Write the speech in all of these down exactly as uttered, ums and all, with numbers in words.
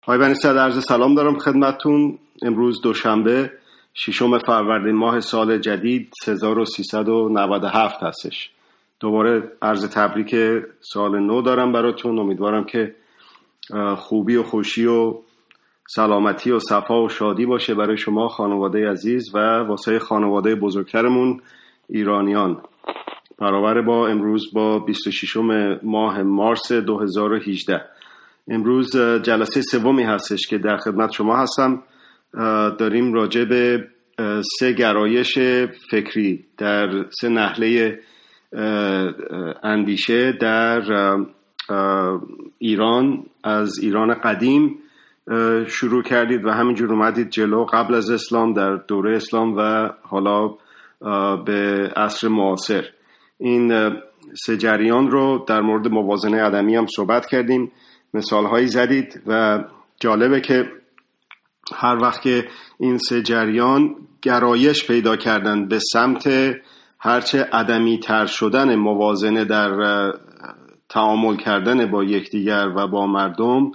آقای بنی صدر، عرض سلام دارم خدمتتون. امروز دوشنبه ششم فروردین ماه سال جدید هزار و سیصد و نود و هفت هستش. دوباره عرض تبریک سال نو دارم براتون. امیدوارم که خوبی و خوشی و سلامتی و صفا و شادی باشه برای شما خانواده عزیز و واسه خانواده بزرگترمون ایرانیان. برابر با امروز با بیست و ششم ماه مارس دو هزار و هجده. امروز جلسه سومی هستش که در خدمت شما هستم. داریم راجع به سه گرایش فکری در سه نحله اندیشه در ایران، از ایران قدیم شروع کردید و همینجور اومدید جلو، قبل از اسلام، در دوره اسلام و حالا به عصر معاصر. این سه جریان رو در مورد موازنه عدمی هم صحبت کردیم، مثال هایی زدید و جالبه که هر وقت که این سه جریان گرایش پیدا کردن به سمت هرچه عدمی تر شدن موازنه در تعامل کردن با یکدیگر و با مردم،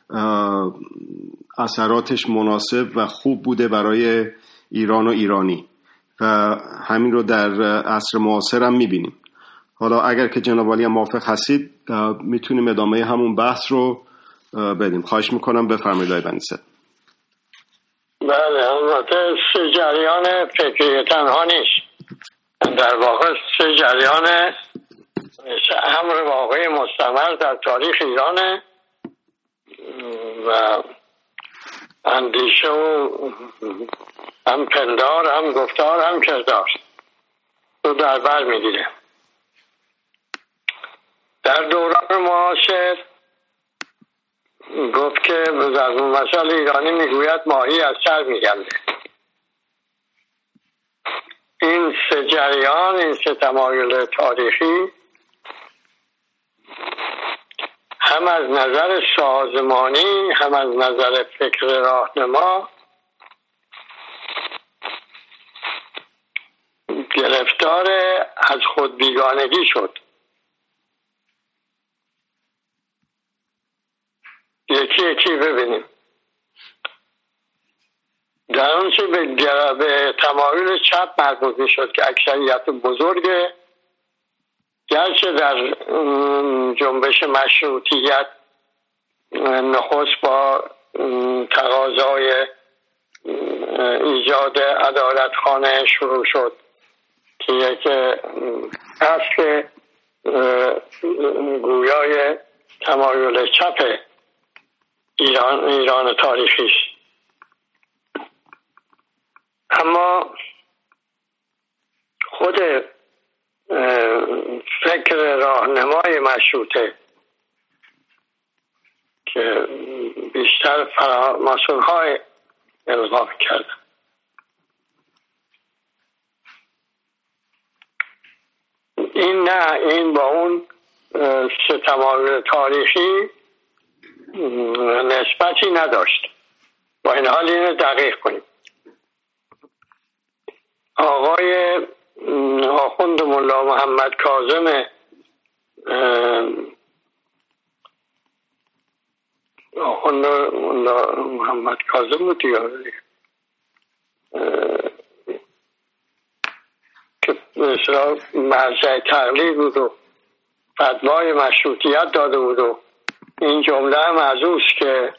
اثراتش مناسب و خوب بوده برای ایران و ایرانی و همین رو در عصر معاصر هم میبینیم. حالا اگر که جناب عالی هم موافق هستید میتونیم ادامه همون بحث رو بدیم. خواهش میکنم، بفرمایید آقای بنی صدر. بله، البته سه جریان فکری تنها نیست، در واقع سه جریان امر واقعی مستمر در تاریخ ایرانه و اندیشه و هم پندار، هم گفتار، هم کردار رو در بر میگیره. در دوران معاصر گفت که در مثل ایرانی میگوید ماهی از سر میگنده. این سه جریان، این سه تمایل تاریخی هم از نظر سازمانی هم از نظر فکر راهنما گرفتار از خود بیگانگی شد. یکی یکی ببینیم. در اون چه به, به تمایل چپ مربوط می شد که اکثریت بزرگ گرچه در جنبش مشروطیت نخست با تقاضای ایجاد عدالتخانه شروع شد که یک اصل گویای تمایل چپ ایران ایران تاریخی است، اما خود فکر راهنمای مشروطه که بیشتر فراماسون‌های الغا کرد، این نه این با اون سه تمایل تاریخی نسبتی نداشت. با این حال اینو دقیق کنیم. آقای آخوند ملا محمد کاظم آخوند ملا محمد کاظم بود دیگه که مثلا مرجع تقلید بود و فتوای مشروطیت داده بود و این جمله هم از اوست که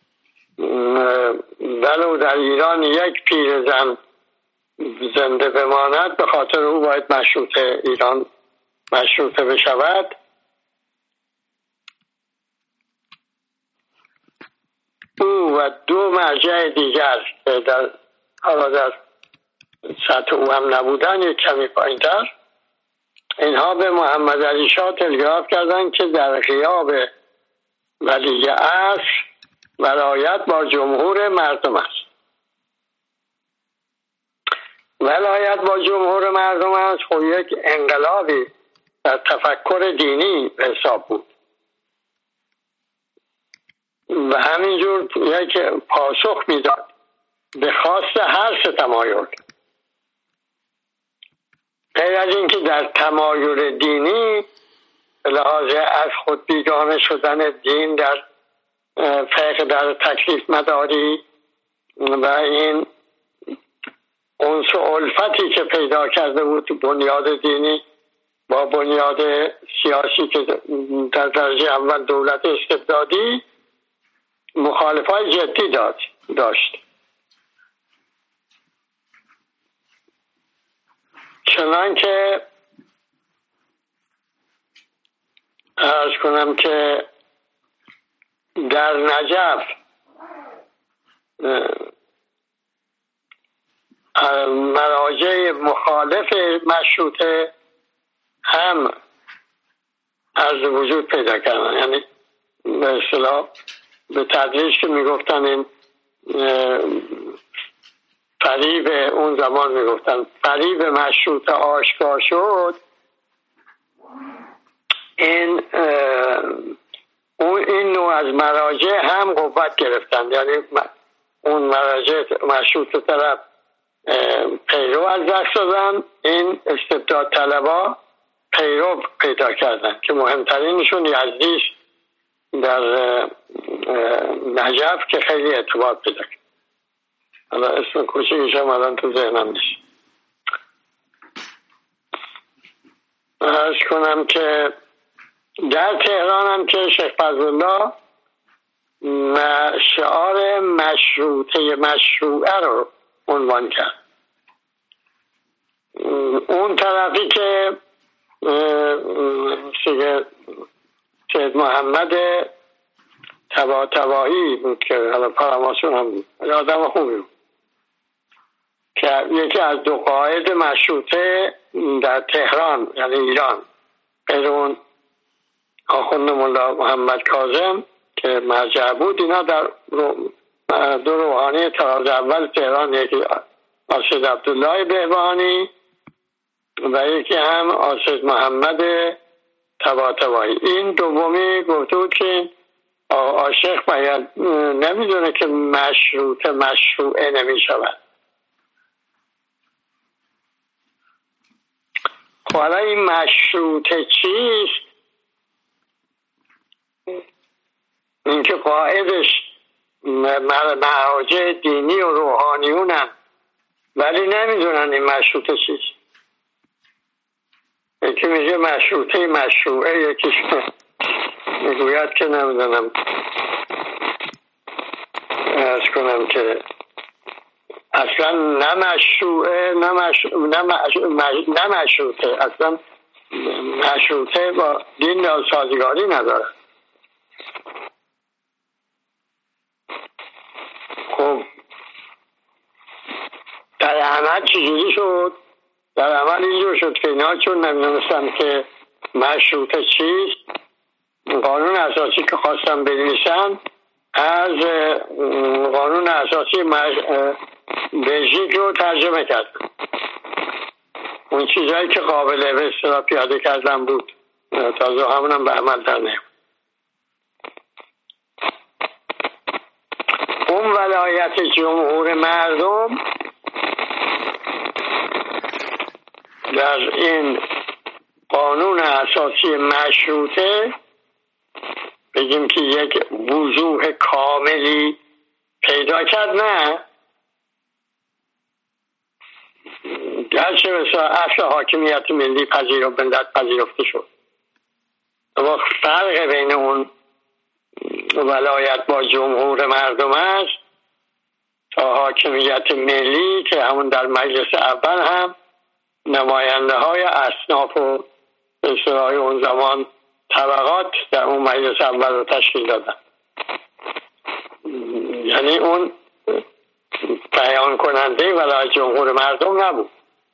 ولو در ایران یک پیرزن زنده بماند به خاطر او باید مشروطه ایران مشروطه بشود. او و دو مرجع دیگر که در حالا در سطح او هم نبودن، یک کمی پایین‌تر، اینها به محمد علی شاه تلگراف کردن که در غیاب ولی عصر ولایت با جمهور مردم است. ولایت با جمهور مردم است خب یک انقلابی در تفکر دینی به حساب بود و همینجور یک پاسخ میداد به خواست هر سه تمایل، غیر از اینکه در تمایل دینی به لحاظ از خود بیگانه شدن دین در فقه در تکلیف مداری و این انس و الفتی که پیدا کرده بود بنیاد دینی با بنیاد سیاسی که در درجه اول دولت استبدادی مخالفای جدی داد داشت. چنان که عرض کنم که در نجف مراجع مخالف مشروطه هم از وجود پیدا کردن، یعنی به اصطلاح به تدریج که میگفتن این فریب اون زمان میگفتن فریب مشروطه آشکار شد، این اون این نوع از مراجع هم قوت گرفتن، یعنی اون مراجع مشروطه طرف پیرو از دست دادن، این استبداد طلبا پیرو پیدا کردن که مهمترینشون یزدی در نجف که خیلی اعتبار پیدا کرد. حالا اسم کوچیکش هم الان تو ذهنم نیست. عرض کنم که در تهران هم که شیخ فضلالله شعار مشروطه مشروعه رو عنوان کرد. اون طرفی که سید محمد طباطبایی بود که حالا پاراماسون هم بود، آدم خوبی بود که یکی از دو قائد مشروطه در تهران یعنی ایران غیر اون آخوند ملا محمد کاظم که مرجع بود، اینا در دو روحانی تراز اول تهران، یکی آسد عبدالله بهبهانی و یکی هم آسد محمد طباطبایی. این دومی گفته بود که عاشق باید نمیدونه که مشروطه مشروعه نمیشود. حالا این مشروطه چیست؟ اینکه قائدش مراجع دینی و روحانیونن ولی نمیدونن این مشروطه چیست. یکی میگه مشروطه مشروعه، یکیش میگوید که نمیدونم ارز کنم که اصلا نه مشروعه نه مشروطه، اصلا مشروطه با دین یا سازگاری نداره. خب در عمل چجوری شد؟ در عمل اینجور شد که اینا چون نمیدونستن که مشروطه چیست، قانون اساسی که خواستن بنویسن از قانون اساسی بلژیک رو ترجمه کردن. اون چیزهایی که قابل به اصطلاح پیاده کردن بود تازه همونم به عمل در نیامد. اون ولایت جمهور مردم در این قانون اساسی مشروطه بگیم که یک وضوح کاملی پیدا کرد، نه گرچه مثلا اصل حاکمیت ملی پذیر و ملت پذیرفته شد، اما فرق بین اون ولایت با جمهور مردم است تا حاکمیت ملی که همون در مجلس اول هم نماینده های اصناف و اصطلاح اون زمان طبقات در اون مجلس اول رو تشکیل دادن. یعنی اون بیان کننده ولایت جمهور مردم نبود.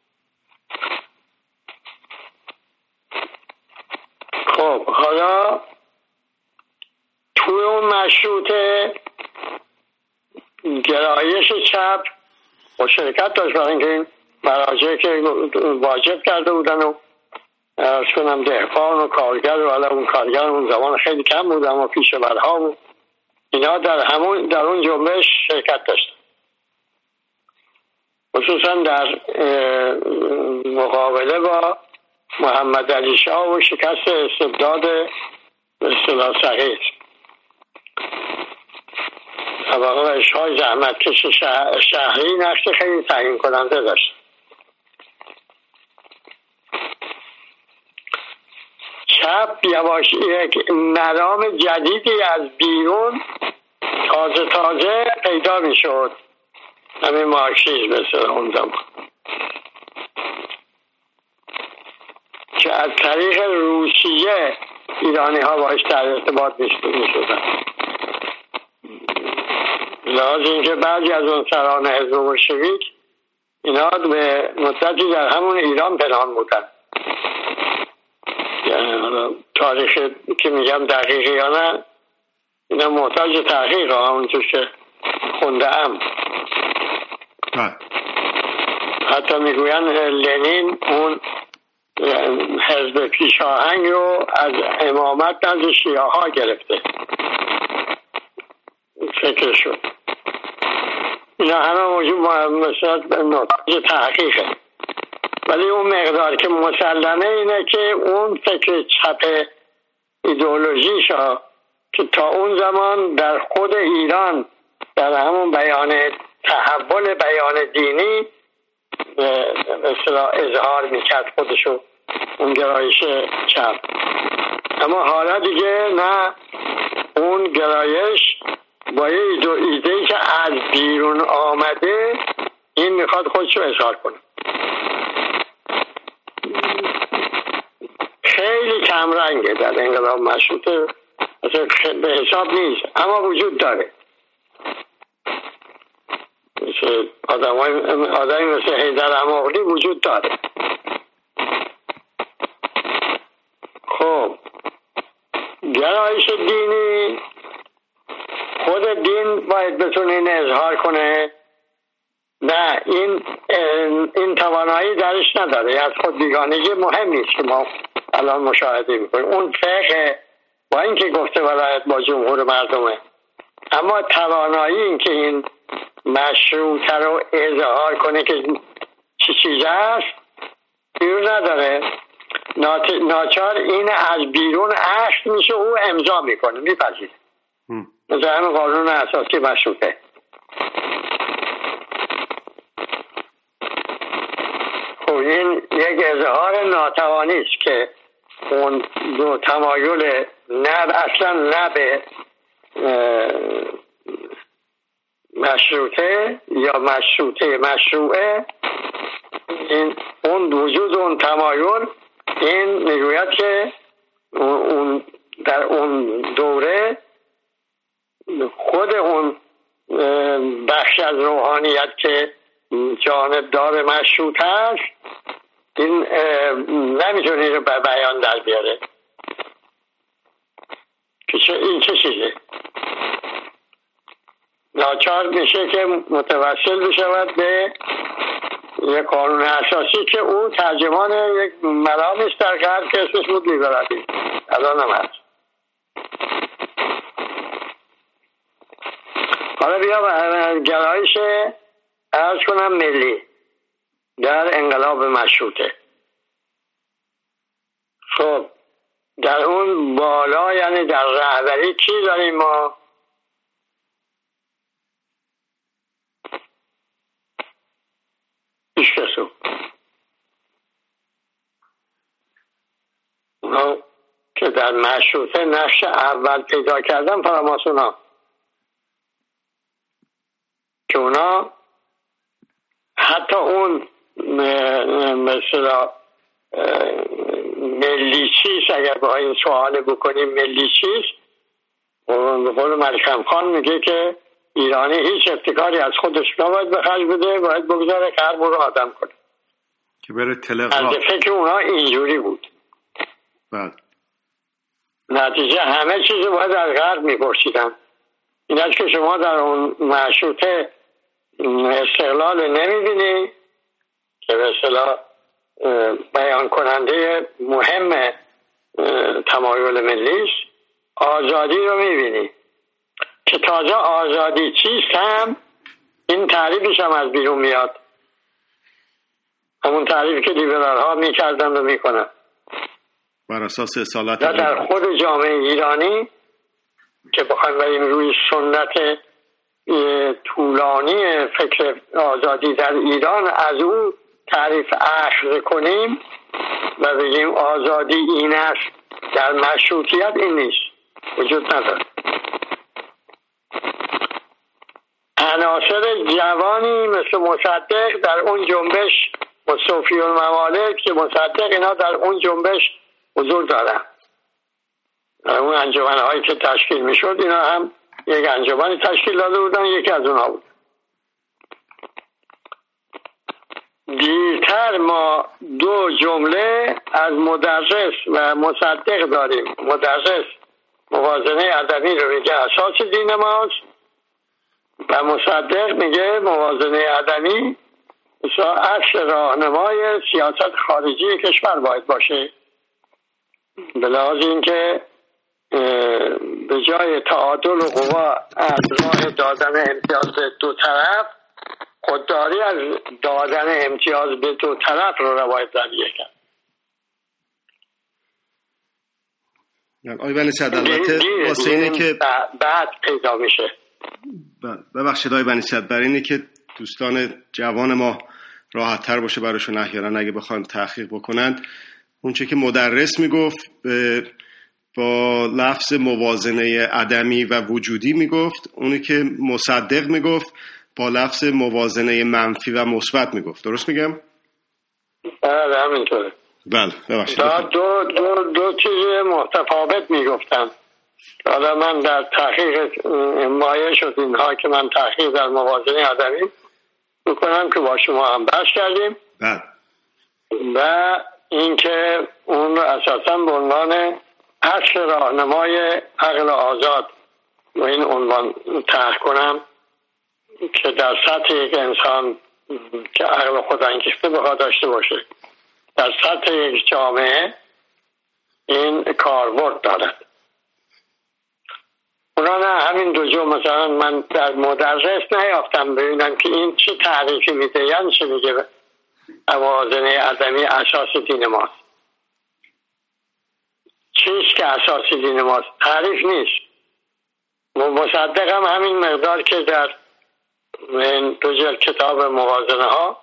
خب حالا توی اون مشروطه گرایش چپ با شرکت داشت، برای اینکه این مراجع که واجب کرده بودن و ارز کنم دهقان و کارگر و حالا اون کارگر اون زمان خیلی کم بود اما پیشورها بود، اینا در همون در اون جنبش شرکت داشتن، خصوصا در مقابله با محمد علی شاه و شکست استبداد به اصطلاح صغیر. طبقه های زحمتکش شهری نقش خیلی تعیین کننده داشت. چپ یواش یک نظام جدیدی از بیرون تازه تازه پیدا می شد، همین مارکسیسم مثل اون زمان که از طریق روسیه ایرانی ها باش در ارتباط می شدن. لازم اینکه بعضی از اون سران حزب بلشویک اینا به مدتی در همون ایران پنهان بودن. یعنی تاریخ که میگم دقیقی یا نه اینا محتاج تحقیق ها، همونطور که خونده ام. حتی میگوین لنین اون حزب پیشاهنگ رو از امامت نزد شیعه ها گرفته، فکر شد. اینا همه موجود مثلا نتایج تحقیقه، ولی اون مقدار که مسلمه اینه که اون فکر چپ ایدئولوژیش ها که تا اون زمان در خود ایران در همون بیان تحول بیان دینی مثلا اظهار میکرد خودشو، اون گرایش چپ. اما حالا دیگه نه، اون گرایش با یه ایده که از بیرون آمده این میخواد خودشو اظهار کنه. خیلی کم رنگه در انقلاب مشروطه، به حساب نیست اما وجود داره. مثل آدمی مثل حیدر اماغلی وجود داره. خب گرایش دینی، خود دین باید بتونه این اظهار کنه؟ نه، این این توانایی درش نداره. از خود بیگانگی مهم نیست که ما الان مشاهده میکنیم. اون فقه با اینکه گفته ولایت با جمهور مردمه، اما توانایی این که این مشروطه رو اظهار کنه که چی چیز هست بیرون نداره. ناچار این از بیرون عشق میشه، او امضا میکنه، میپذیره. مثل همین قانون اساسی مشروطه. خب این یک اظهار ناتوانی است که اون دو تمایل نه اصلا نه به مشروطه یا مشروطه مشروعه، این اون وجود اون تمایل این میگوید که اون در اون دوره خود اون بخش از روحانیت که جانبدار مشروط هست این نمیتونه این رو به بیان در بیاره که این چه چیزه. ناچار میشه که متوسل بشود به یک قانون اساسی که او ترجمان یک مرامی است در غرب که اسمش بود لیبرالیسم، الان هم هست. حالا بیا گرایش عرض کنم ملی در انقلاب مشروطه. خب در اون بالا یعنی در رهبری کی داریم ما؟ هیچ کسو. اونا که در مشروطه نقش اول پیدا کردن فراماسونا که اونا حتی اون مثلا ملی چیست، اگر با این سوال بکنیم ملی چیست، به قول ملکم خان میگه که ایرانی هیچ ابتکاری از خودش نباید به خرج بده، باید بگذاره غرب رو آدم کنه که بره تلغراف. از فکر اونا اینجوری بود. بله. نتیجه همه چیز باید از غرب میپرسیدن. این است که شما در اون مشروطه استقلال نمیبینی که به اصطلاح بیان کننده مهم تمایل ملی است، آزادی رو میبینی که تازه آزادی چیست هم این تعریفش هم از بیرون میاد، همون تعریف که لیبرال ها میکردن و میکنن بر اساس اصالت در خود جامعه ایرانی که بخوایم بریم روی سنت طولانی فکر آزادی در ایران از اون تعریف اخذ کنیم و بگیم آزادی این است، در مشروطیت این نیست، وجود نداره. عناصر جوانی مثل مصدق در اون جنبش و صوفی الممالک که مصدق اینا در اون جنبش حضور دارن. اون انجمن‌هایی که تشکیل میشد اینا هم یک انجمنی تشکیل داده بودن، یکی از اونها بود. دیرتر ما دو جمله از مدرس و مصدق داریم. مدرس موازنه ادبی رو میگه اساس دین ماست و مصدق میگه موازنه ادبی اصل راهنمای سیاست خارجی کشور باید باشه، به لحاظ اینکه به جای تعادل قوا از راه دادن امتیاز به دو طرف، خودداری از دادن امتیاز به دو طرف رو روایت رویه کرد. آقای بنی صدر البته واسه اینه که بعد پیدا میشه. ببخشید آقای بنی صدر، برای اینه که دوستان جوان ما راحت تر باشه براشون احیانا اگه بخوان تحقیق بکنند، اون چه که مدرس میگفت با لفظ موازنه عدمی و وجودی میگفت، اونی که مصدق میگفت با لفظ موازنه منفی و مثبت میگفت. درست میگم؟ بله همینطوره. بله ببخشید. دو دو دو چیز متفاوت میگفتن. حالا من در تحقیق مایه شد اینها که من تحقیق در موازنه عدمی میکنم که با شما هم بحث کردیم. بله. و اینکه اون رو اساسا به عنوان اصل راهنمای عقل آزاد و این عنوان طرح کنم که در سطح یک انسان که عقل خودانگیخته بخواد داشته باشه، در سطح یک جامعه این کاربرد دارد. اونا نه همین دو جو مثلا من در مدرس نیافتم ببینم که این چه تعریفی میده، یعنی چه میگه موازنه عدمی اساس دین ماست. چیست که اساس دین ماست؟ تعریف نیست. مصدق هم همین مقدار که در دو جلد کتاب موازنه ها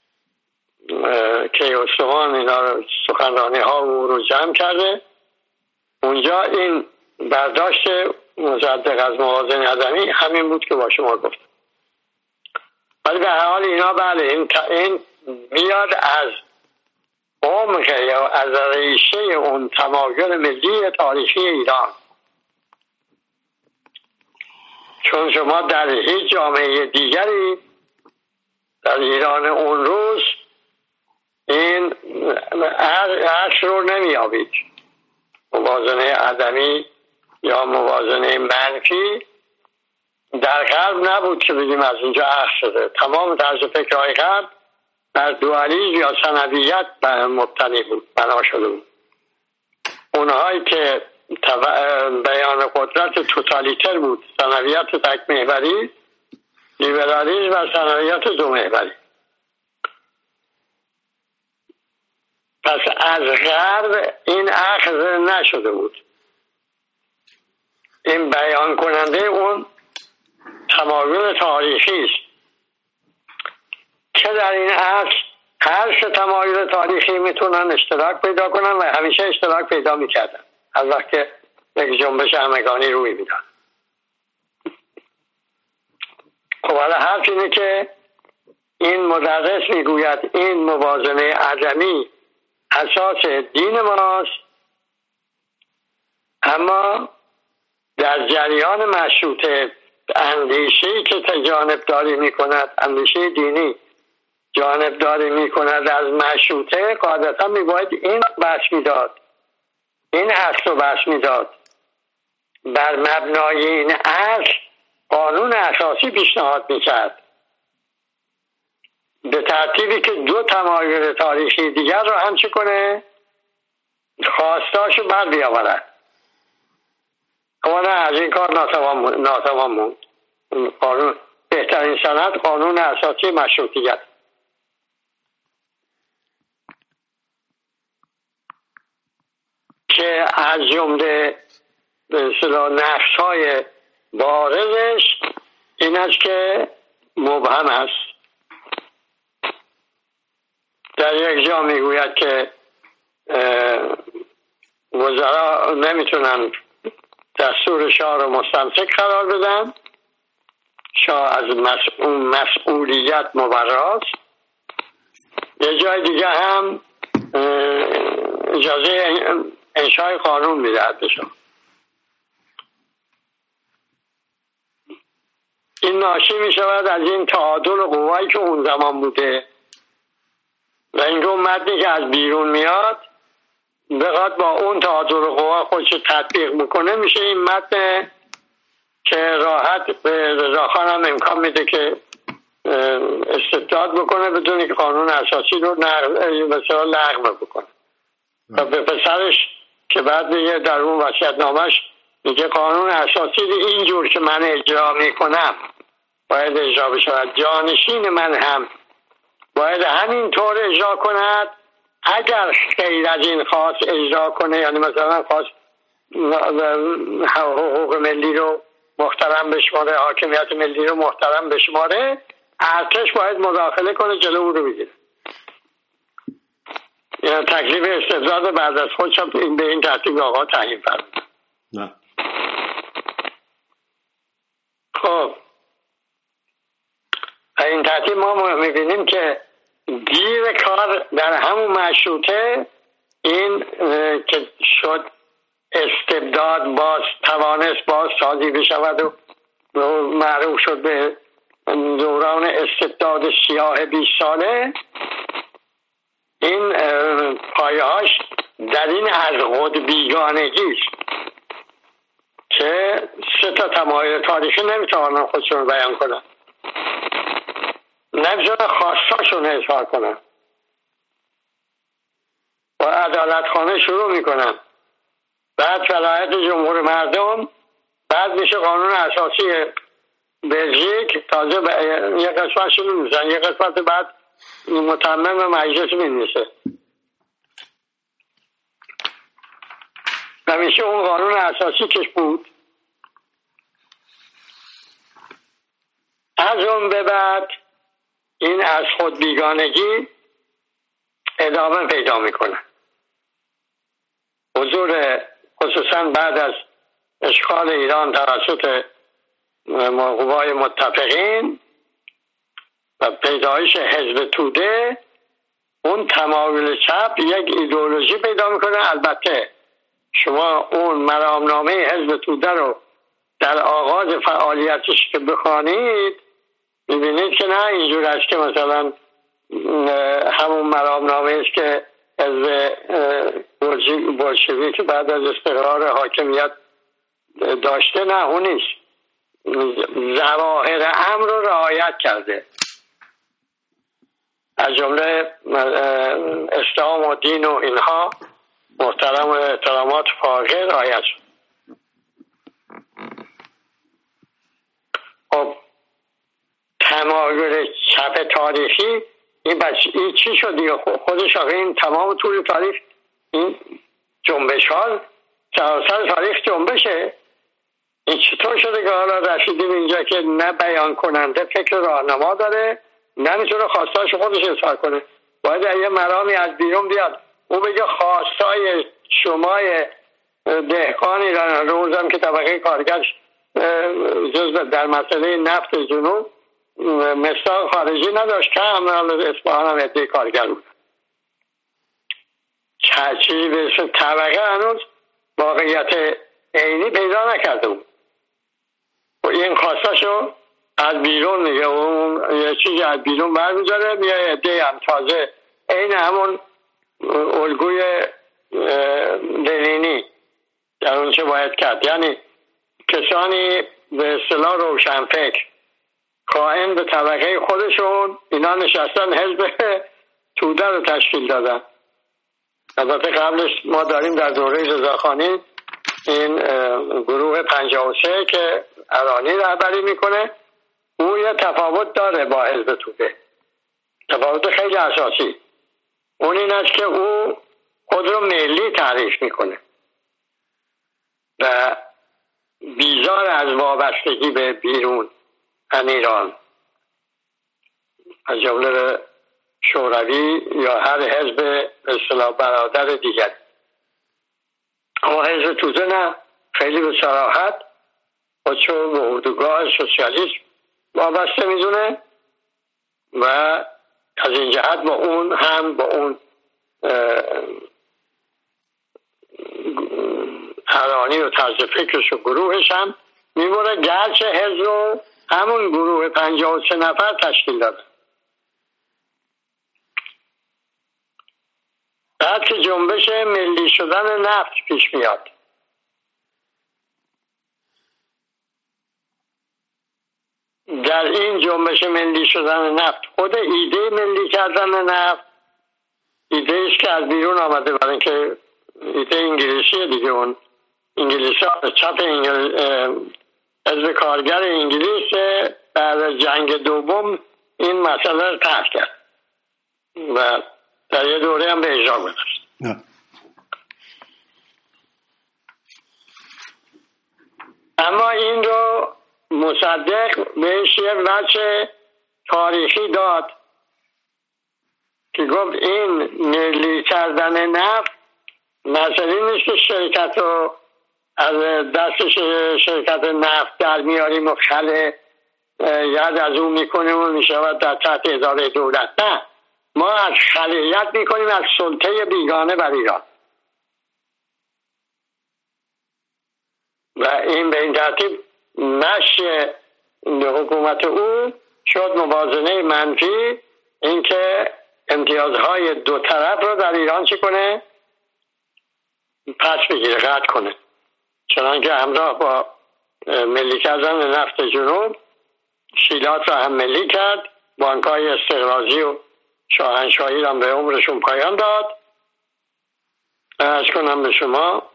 که استوان اینا رو سخنرانی ها رو جمع کرده، اونجا این برداشت مصدق از موازنه عدمی همین بود که با شما گفت. ولی به حال اینا بله این, این میاد از عمق یا از ریشه اون تمایل ملی تاریخی ایران، چون شما در هیچ جامعه دیگری در ایران اون روز این عصر رو نمیابید. موازنه عدمی یا موازنه منفی در غرب نبود که بگیم از اینجا اخذ شده. تمام طرز فکرهای غرب بر دوالیسم یا ثانویت مبتنی بود، بنا شده بود. اونهایی که بیان قدرت توتالیتر بود، ثانویت تک محوری، لیبرالیسم و ثانویت دو محوری. پس از غرب این اخذ نشده بود. این بیان کننده اون تمایل تاریخی است که در این اصل هر سه تمایل تاریخی میتونن اشتراک پیدا کنن و همیشه اشتراک پیدا میکردن از وقتی یک جنبش همگانی روی میدن. خب حالا حرف اینه که این مدرس میگوید این موازنه عدمی اساس دین ماست، اما در جریان مشروطه اندیشه‌ای که جانبداری میکند، اندیشه دینی جانبداری میکند از مشروطه، قاعدتا میباید این بحث میداد، این اصل رو بحث میداد. بر مبنای این اصل قانون اساسی پیشنهاد میکرد به ترتیبی که دو تمایل تاریخی دیگر رو هم چه کنه؟ خواستاشو بر بیاورد. اما نه، از این کار ناتوان ناتوان موند. قانون بهترین سند قانون اساسی مشروطیت که از جمله به اصطلاح نقش‌های بارزش این است که مبهم است. در یک جا میگوید که وزرا نمیتونن دستور شاه رو مستمسک قرار بدن، شاه از مسئول مسئولیت مبراست. یه جای دیگه هم اجازه انشای قانون میدهد به شاه. این ناشی میشود از این تعادل قوایی که اون زمان بوده و این رو مردی که از بیرون میاد بخواد با اون تعادل قوا خودش تطبیق میکنه، میشه این متن که راحت به رضاخان هم امکان میده که استبداد بکنه بدون که قانون اساسی رو مثلا لغو بکنه. و به پسرش که بعد میگه در اون وصیت‌نامه‌اش میگه قانون اساسی اینجور که من اجرا میکنم باید اجرا بشود، جانشین من هم باید همین طور اجرا کند. اگر غیر از این خواست اجرا کنه، یعنی مثلا خواست حقوق ملی رو محترم بشماره، حاکمیت ملی رو محترم بشماره، ارتش باید مداخله کنه جلو او رو بگیره. یعنی تکلیف استبداد بعد از خودش این به این ترتیب آقا تعیین فرمود. نه. خب این ترتیب ما میبینیم که گیر کار در همون مشروطه این که شد استبداد باز توانست باز سازی بشود و معروف شد به دوران استبداد سیاه بیست ساله. این پایه هاش در این از خود بیگانگی است که سه تا تمایل تاریخی نمیتوانن خودشون رو بیان کنن، نمیتونن خواستاشون اظهار کنن. با عدالت خانه شروع میکنن، بعد ولایت جمهور مردم، بعد میشه قانون اساسی بلژیک، تازه یک قسمت شروع میزن، یک قسمت بعد متمم مجلس مینویسه و میشه اون قانون اساسی که بود. از اون به بعد این از خود بیگانگی ادامه پیدا میکنه. حضور خصوصا بعد از اشغال ایران توسط قوای متفقین و پیدایش حزب توده، اون تمایل چپ یک ایدئولوژی پیدا میکنه. البته شما اون مرامنامه حزب توده رو در آغاز فعالیتش که بخوانید میبینید که نه اینجور است که مثلا همون مرامنامه است که حزب بولشویک بعد از استقرار حاکمیت داشته، نه اون نیست. ظواهر امر رو رعایت کرده، از جمله اسلام و دین و اینها محترم و احترامات فاقه رعایت شد. خب تمایل چپ تاریخی این بچه این چی شد دیگه؟ خودش آقا این تمام طول تاریخ این جنبش ها سراسر تاریخ جنبشه. این چطور شده که حالا رسیدیم اینجا که نه بیان کننده فکر راهنما داره، نه میتونه خواستاش خودش اظهار کنه، باید یه مرامی از بیرون بیاد او بگه خواستای شمای دهقان ایران روزم که طبقه کارگر جزء در مسئله نفت جنوب مصداق خارجی نداشت که همه اصفهان هم عده کارگر بود. چیزی به اسم طبقه هنوز واقعیت عینی پیدا نکرده بود. و این خواستاشو از بیرون میگه، اون یه چیزی از بیرون برمی‌داره میاد عده هم تازه عین همون الگوی لنینی در اون چه باید کرد، یعنی کسانی به اصطلاح روشنفکر قائم به طبقه خودشون، اینا نشستن حزب توده رو تشکیل دادن. البته قبلش ما داریم در دوره رضاخانی این گروه پنجاه و سه که ارانی رهبری میکنه، اون یه تفاوت داره با حزب توده، تفاوت خیلی اساسی. اون این است که او خود رو ملی تعریف میکنه و بیزار از وابستگی به بیرون از ایران از جمله شوروی یا هر حزب به اصطلاح برادر دیگر. اما حزب توده نه، خیلی به صراحت خودشو به اردوگاه سوسیالیسم وابسته میدونه و از این جهت با اون هم با اون حرانی و طرز فکرش و گروهش هم میبره، گرچه حزب رو همون گروه پنجاه و سه نفر تشکیل داده. بعد که جنبش ملی شدن نفت پیش میاد، در این جنبش ملی شدن نفت خود ایده ملی کردن نفت ایده ایست که از بیرون آمده، برای اینکه ایده انگلیسیه دیگه. اون انگلیسی ها چپ حزب کارگر انگلیس بعد از جنگ دوم این مسئله رو طرح کرد و در یه دوره هم به اجرا گذاشت. اما این رو مصدق بهش یه وجه تاریخی داد که گفت این ملی کردن نفت مسئله نیست که شرکت رو از دست شرکت نفت در میاریم و خل ید از اون میکنیم و میشود در تحت اداره دولت. نه، ما از خلیت میکنیم از سلطه بیگانه بر ایران و این به این ترتیب مشی حکومت او شد موازنه منفی، اینکه امتیازهای دو طرف رو در ایران چی کنه؟ پس بگیره، قطع کنه. چنانکه همراه با ملی کردن نفت جنوب شیلات رو هم ملی کرد، بانک‌های استقراضی و شاهنشاهی رو به عمرشون پایان داد. عرض کنم به شما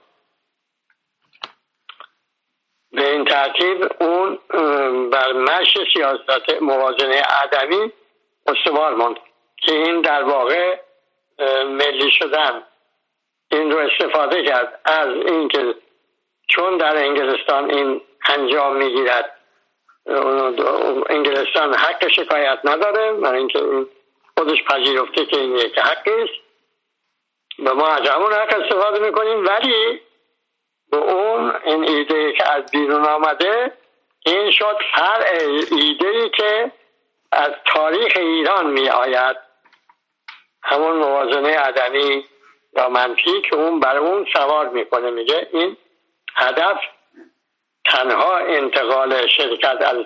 به این ترتیب اون بر مشی سیاست موازنه عدمی استوار ماند که این در واقع ملی شدن این رو استفاده کرد از اینکه چون در انگلستان این انجام میگیرد، انگلستان حق شکایت نداره، برای اینکه خودش پذیرفته که این یک حقی است و ما از همون حق استفاده میکنیم. ولی به اون این ایده که از بیرون آمده این شد فرع ایده‌ای که از تاریخ ایران می آید، همون موازنه عدمی و منفی که اون بر اون سوار میکنه. میگه این هدف تنها انتقال شرکت از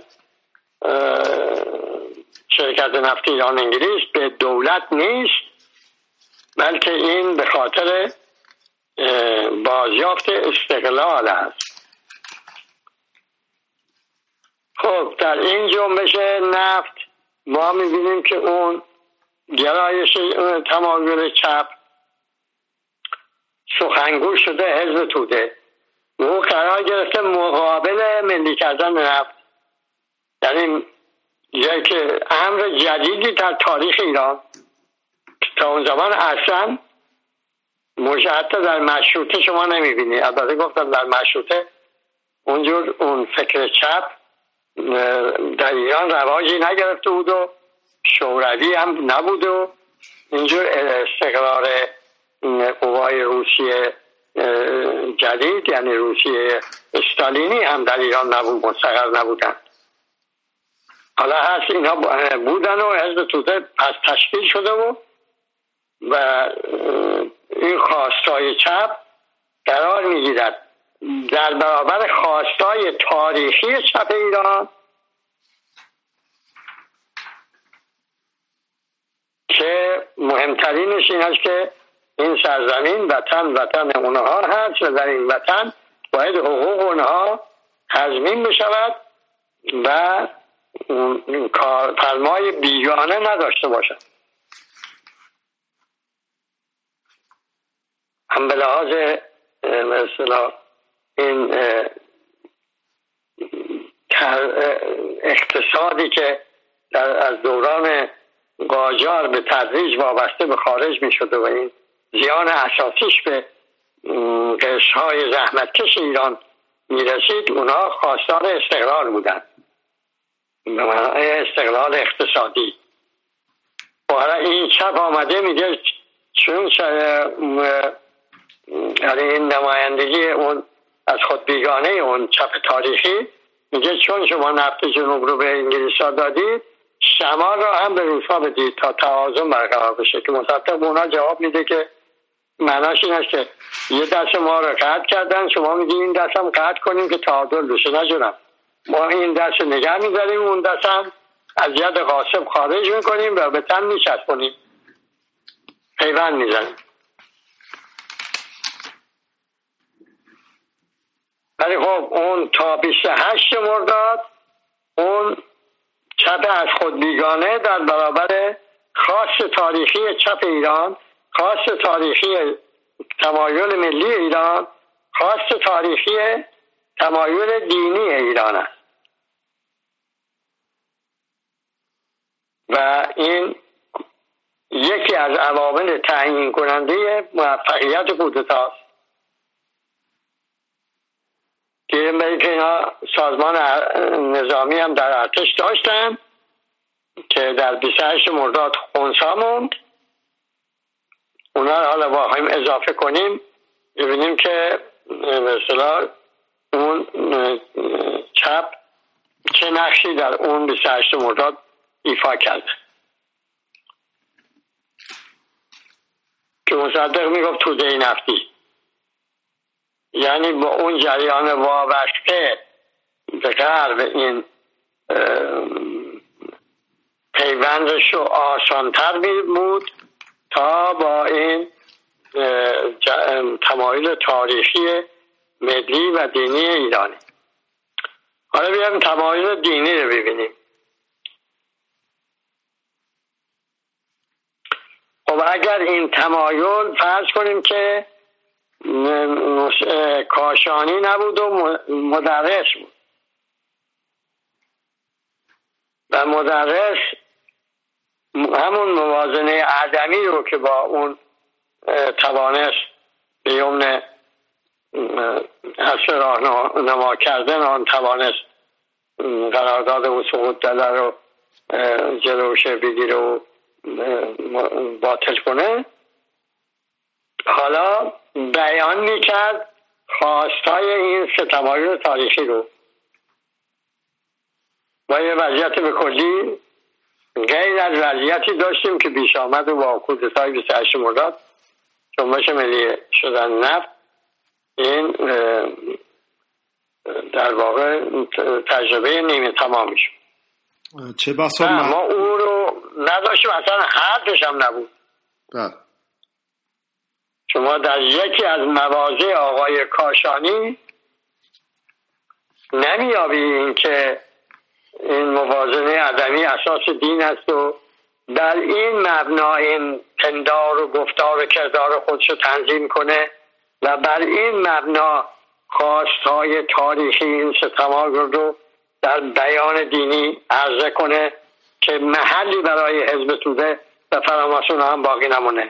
شرکت نفت ایران انگلیس به دولت نیست، بلکه این به خاطر بازیافت استقلال است. خب در این جنبش نفت ما میبینیم که اون گرایش تمایل چپ سخنگو شده حزب توده، او قرار گرفته مقابل ملی کردن نفت، یعنی یک امر جدیدی در تاریخ ایران تا اون زمان اصلا حتی در مشروطه شما نمیبینی. البته گفتم در مشروطه اونجور اون فکر چپ در ایران رواجی نگرفته بود و شوروی هم نبود و اینجور استقرار قوای روسیه جدید یعنی روسیه استالینی هم در ایران نبود، مستقر نبودن. حالا هست اینها بودن و حزب توده پس تشکیل شده و و این خواستای چپ قرار میگیرد در برابر خواستای تاریخی چپ ایران که مهمترینش این است که این سرزمین وطن وطن اونها هست و در این وطن باید حقوق اونها تضمین بشود و کارفرمای بیگانه نداشته باشد. هم به لحاظ مثلا این اقتصادی که در از دوران قاجار به تدریج وابسته به خارج می شده و این زیان اساسیش به قشرهای زحمتکش ایران می رسید، اونا خواستار استقلال بودن، به معنای استقلال اقتصادی. حالا این چپ آمده میگه چون یعنی این نمایندگی اون از خود بیگانه اون چپ تاریخی میگه چون شما نفت جنوب رو به انگلیس ها دادید شمال رو هم به روس‌ها بدید تا توازن برقرار بشه، که مصدق به اونا جواب میده که معناش این است که یه دست ما رو قطع کردن، شما میگی این دست هم قطع کنیم که تعادل بشه. نه جونم، ما این دست نگه میذاریم، اون دست هم از ید غاصب خارج میکنیم و به تن میچسبونیم، پیوند میزنیم. ولی خب اون تا بیست و هشت مرداد اون چپ از خود بیگانه در برابر خاص تاریخی چپ ایران، خاص تاریخی تمایل ملی ایران، خاص تاریخی تمایل دینی ایران است و این یکی از عوامل تعیین کننده موفقیت کودتا است. دیدیم برای که اینا سازمان نظامی هم در ارتش داشتن که در بیست و هشت مرداد خونسا موند. اونا حالا باید اضافه کنیم ببینیم که مثلا اون چپ چه نقشی در اون بیست و هشت مرداد ایفا کرده که مصدق میگفت توده نفتی، یعنی با اون جریان وابسته به غرب این پیوندش رو آسانتر بود تا با این تمایل تاریخی ملی و دینی ایرانی. حالا بیایم تمایل دینی رو ببینیم. خب اگر این تمایل فرض کنیم که کاشانی نبود و مدرس بود و مدرس همون موازنه عدمی رو که با اون توانست به یمن حس راهنما کردن آن توانست قرارداد و سقوط دلر رو جلوش بگیره و باطل کنه، حالا بیان میکرد خواستای این سه تمایل تاریخی رو و یه وضعیت به کلی غیر از وضعیتی داشتیم که پیش آمد و با کودتای بیست و هشت مرداد جنبش ملی شدن نفت این در واقع تجربه نیمه تمامی شد. چه بسا ما او رو نداشتیم، اصلا حدش هم نبود. بله. شما در یکی از مواضع آقای کاشانی نمیابی این که این موازنه عدمی اساس دین است و در این مبنا این پندار و گفتار و کردار خودشو تنظیم کنه و بر این مبنا خواستهای تاریخی این ستماغ رو در بیان دینی عرضه کنه که محلی برای حزب توده و فراماسون هم باقی نمونه.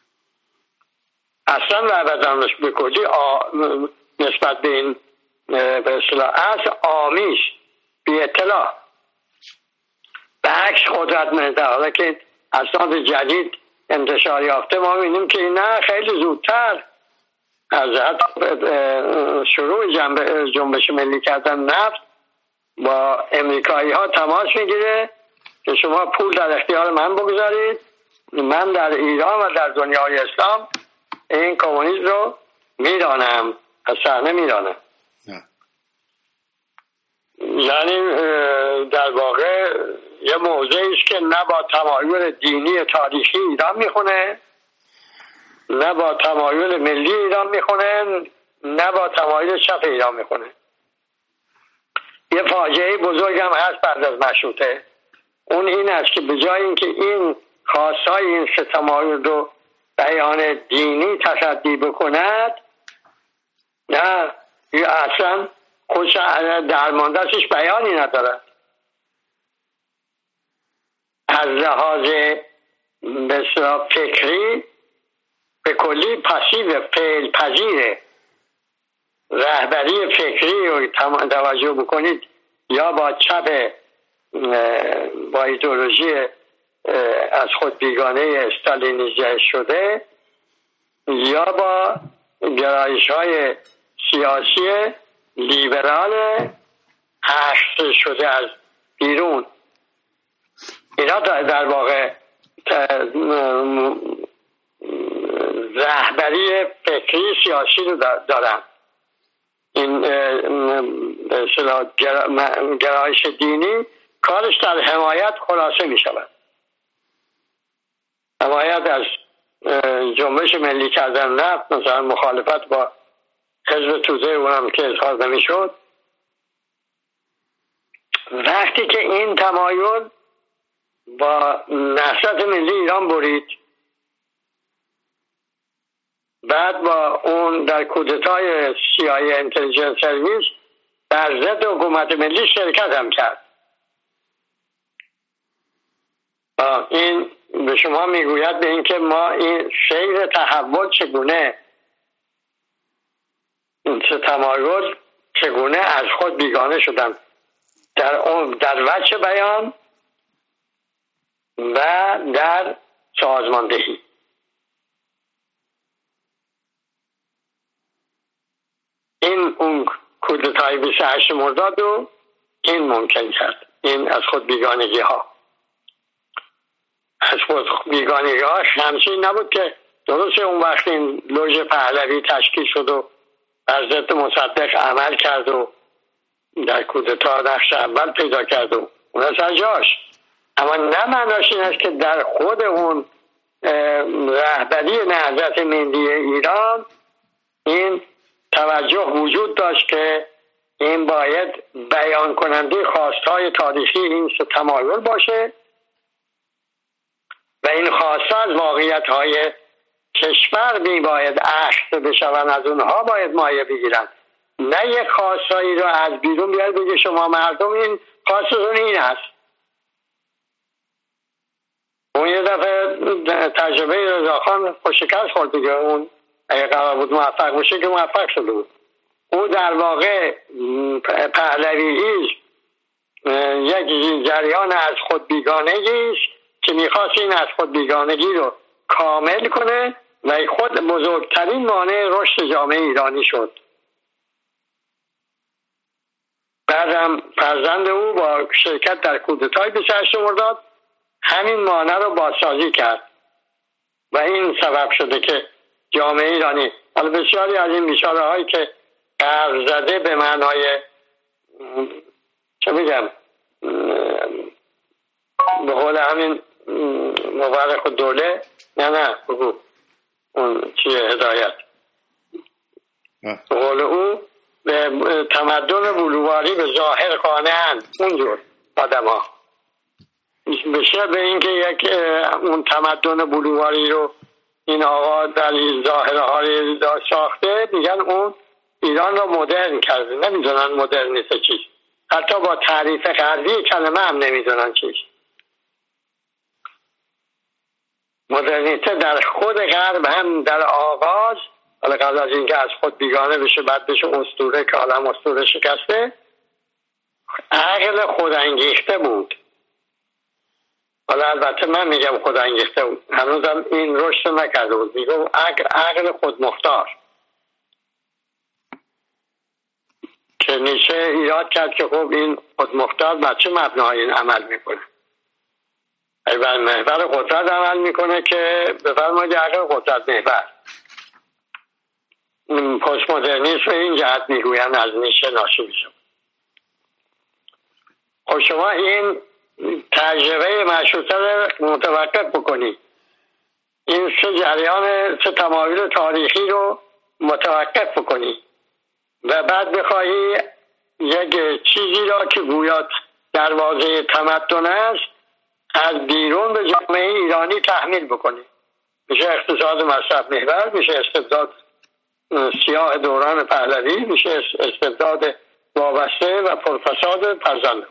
اصلا و ابداً به کلی نسبت به این به اصطلاح اصل آمیش بی اطلاع به عکس قدرت مهده. حالا که اسناد جدید انتشار یافته ما می‌بینیم که نه خیلی زودتر از شروع جنبش ملی کردن نفت با امریکایی ها تماس میگیره که شما پول در اختیار من بگذارید، من در ایران و در دنیای اسلام این کمونیسم رو میرانم، از صحنه میرانم. یعنی در واقع یه موضعی است که نه با تمایل دینی تاریخی ایران میخونه، نه با تمایل ملی ایران میخونه، نه با تمایل چپ ایران میخونه. یه فاجعه بزرگ هم هست بعد از مشروطه، اون این است که به جای اینکه این خواستهای این سه تمایل رو بیان دینی تصدی بکند، نه یه اصلا خودش درماندهش بیانی ندارد. از لحاظ بسیار فکری به کلی پسیو فعل پذیره. رهبری فکری رو توجه بکنید یا با چپ با ایدئولوژی از خود بیگانه استالینیزه شده یا با گرایش های سیاسی لیبرال هشت شده از بیرون. اینا در واقع رهبری فکری سیاسی رو دارن. این گرایش دینی کارش در حمایت خلاصه می شود. حمایت از جنبش ملی کردن نفت، مثلا مخالفت با حزب توده اونم که اظهار نمی شد. وقتی که این تمایل با نهضت ملی ایران برید، بعد با اون در کودتای سی آی اینتلیجنس سرویس در ضد حکومت ملی شرکت هم کرد. این به شما میگوید به این که ما این سیر تحول چگونه این تمایل چگونه از خود بیگانه شدن در اون در وجه بیان و در سازماندهی. این اون کودتای بیست و هشت مرداد رو این ممکن کرد. این از خود بیگانگی ها از خود بیگانگی ها همچین نبود که درسته اون وقت این لوژ پهلوی تشکیل شد و بر ضد مصدق عمل کرد و در کودتا نقش اول پیدا کرد و اون از جاش، اما نه معناش این است که در خود اون رهبری نهضت ملی ایران این توجه وجود داشت که این باید بیان کننده خواستهای تاریخی این تمایل باشه و این خواسته از واقعیت‌های کشور می باید اخذ بشون، از اونها باید مایه بگیرن، نه یک خواستهایی رو از بیرون بیاد بگه شما مردم این خواستتون این است. اون یه دفعه تجربه رضاخان خوشکست خورد دیگه، اون اگه قرار بود موفق باشه که موفق شده بود. او در واقع پهلویش یک جریان از خود بیگانگی است که میخواست این از خود بیگانگی رو کامل کنه و خود بزرگترین مانع رشد جامعه ایرانی شد. بعدم فرزند او با شرکت در کودتای بیست و هشت مرداد همین مانع رو بازسازی کرد و این سبب شده که جامعه ایرانی، حالا بسیاری از این بیچاره هایی که قرض زده به معنای چه میگم به قول همین مورخ دوله، نه نه بگو اون چیه هدایت، به قول او به تمدن بلواری به ظاهر قانع‌اند اونجور آدم ها بشه به این که یک اون تمدن بلواری رو این آقا در ظاهره ها رو ساخته، میگن اون ایران رو مدرن کرده. نمیدونن مدرنیته چیست، حتی با تعریف غربی کلمه هم نمیدونن چیست. مدرنیته در خود غرب هم در آغاز، حالا قبل از اینکه از خود بیگانه بشه بعد بشه اسطوره که عالم اسطوره شکسته، عقل خودانگیخته بود. حالا البته من میگم خودانگیخته بود، هنوزم این رشد نکرده بود، میگم عقل, عقل خودمختار که نیچه ایراد کرد که خب این خودمختار بر چه مبنای این عمل میکنه؟ ای بر محور قدرت عمل میکنه که بفرمایید عقل قدرت محور. پست مدرنیسم به این جهت میگوین از نیچه ناشی میشه. خب شما این تجربه مشروطه رو متوقف بکنید، این سه جریان سه تمایل تاریخی رو متوقف بکنید و بعد بخواهی یک چیزی را که گویا دروازه تمدن است از بیرون به جامعه ایرانی تحمیل بکنید. میشه اقتصاد مصرف محور، میشه استبداد سیاه دوران پهلوی، میشه استبداد وابسته و پرفساد فرزند.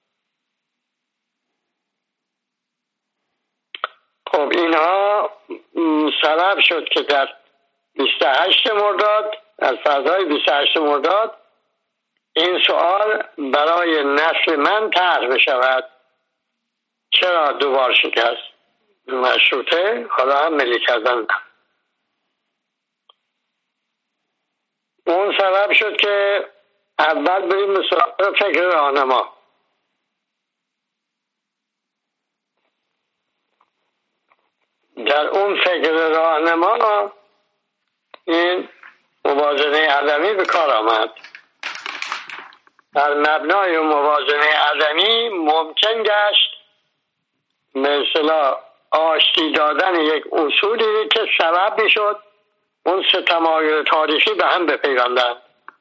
خب اینها سبب شد که در بیست و هشت مرداد، از فردای بیست و هشت مرداد این سوال برای نسل من طرح بشود: چه چرا دوبار شکست مشروطه، حالا هم ملی کردن؟ اون سبب شد که اول بریم به سراغ فکر راهنما. در اون فکر راهنما این موازنه عدمی به کار آمد. در مبنای موازنه عدمی ممکن گشت به اصطلاح آشتی دادن یک اصولی که سبب می شد اون سه تمایل تاریخی به هم بپیوندن،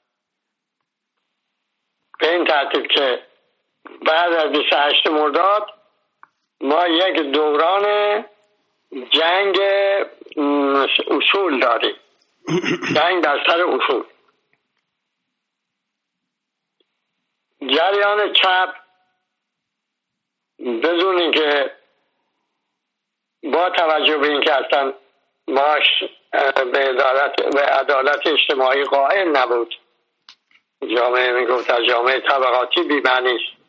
به این ترتیب که بعد از بیست و هشتم مرداد ما یک دوران جنگ اصول داریم، جنگ در سر اصول. جریان چپ بدون اینکه با توجه به اینکه اصلا ماش به عدالت, به عدالت اجتماعی قائل نبود، جامعه میگفت از جامعه طبقاتی بی‌معنی است،